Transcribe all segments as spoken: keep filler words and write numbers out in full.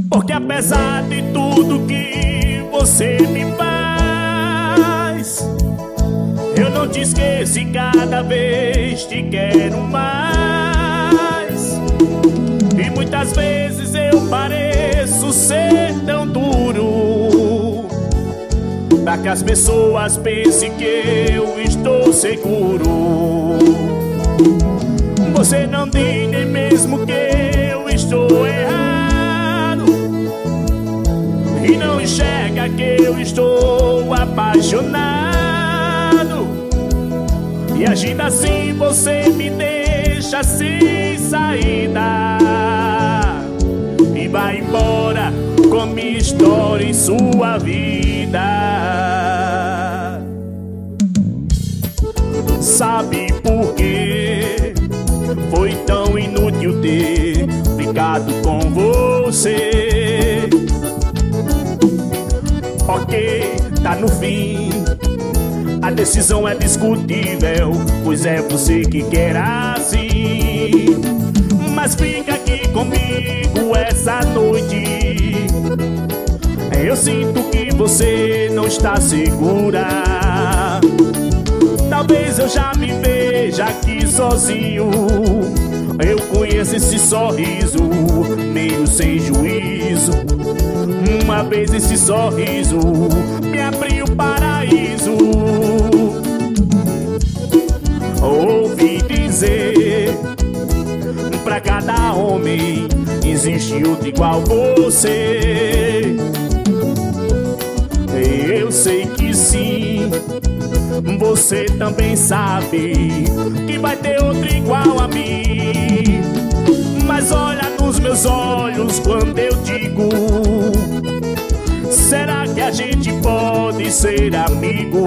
Porque apesar de tudo que você me faz, eu não te esqueço e cada vez te quero mais. E muitas vezes eu pareço ser tão duro, pra que as pessoas pensem que eu estou seguro. Você não diz nem mesmo que eu estou errado, e não enxerga que eu estou apaixonado. E agindo assim você me deixa sem saída e vai embora com minha história em sua vida. Sabe por quê? Foi tão inútil ter ficado com você. Ok, tá no fim, a decisão é discutível, pois é você que quer assim. Mas fica aqui comigo essa noite. Eu sinto que você não está segura. Talvez eu já me veja aqui sozinho. Eu conheço esse sorriso meio sem juízo. Uma vez esse sorriso me abriu o paraíso. Ouvi dizer, pra cada homem existe outro igual você. Eu sei que sim, você também sabe que vai ter outro igual a mim. Mas olha nos meus olhos quando eu digo: será que a gente pode ser amigo?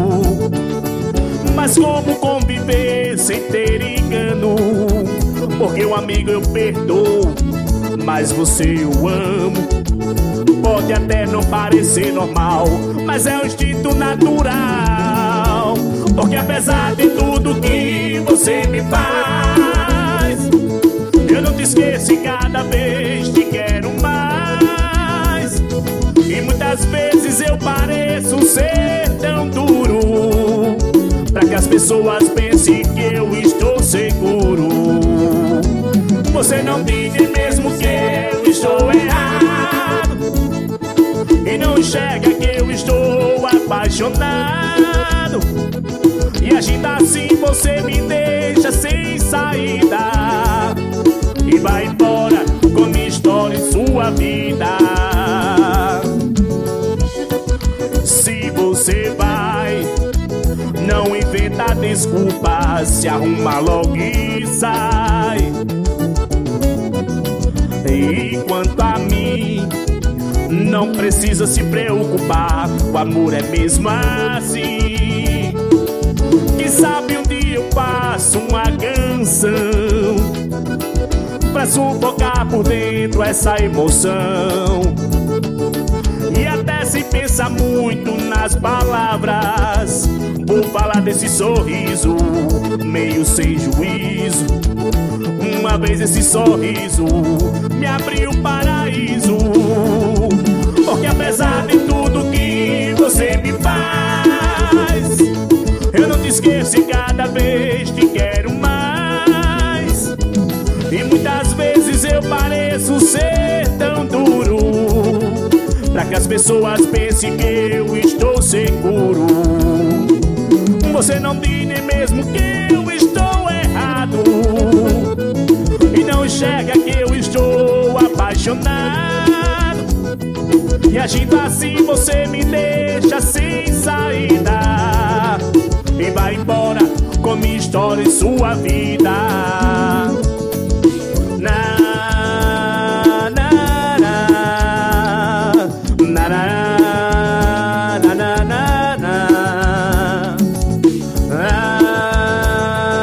Mas como conviver sem ter engano? Porque o amigo eu perdoo, mas você eu amo. Pode até não parecer normal, mas é um instinto natural. Porque apesar de tudo que você me faz, eu não te esqueço e cada vez te quero mais. E muitas vezes eu pareço ser tão duro, pra que as pessoas pensem que eu estou seguro. Você não diz nem mesmo que eu estou errado, e não enxerga que eu estou apaixonado. E agindo assim você me deixa sem saída e vai embora com minha história em sua vida. Se você vai, não inventa desculpa, se arruma logo e sai. E quanto a mim, não precisa se preocupar, o amor é mesmo assim. Quem sabe um dia eu faço uma canção pra sufocar por dentro essa emoção. E até sem pensar muito nas palavras, vou falar desse sorriso meio sem juízo. Uma vez esse sorriso me abriu o paraíso. Porque apesar de tudo que você me faz, eu não te esqueço e cada vez te quero mais. E muitas vezes eu pareço ser tão duro, pra que as pessoas pensem que eu estou seguro. Você não diz nem mesmo que eu estou errado, e não enxerga que eu estou apaixonado. E agindo assim você me deixa sem saída e vai embora com minha história em sua vida. Na, na, na, na, na, na, na, na, na.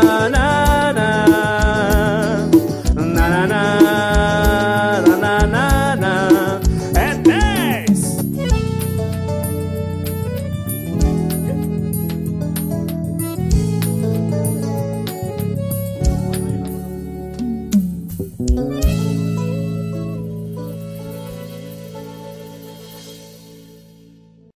Na, na, na, na, na, na, na, na.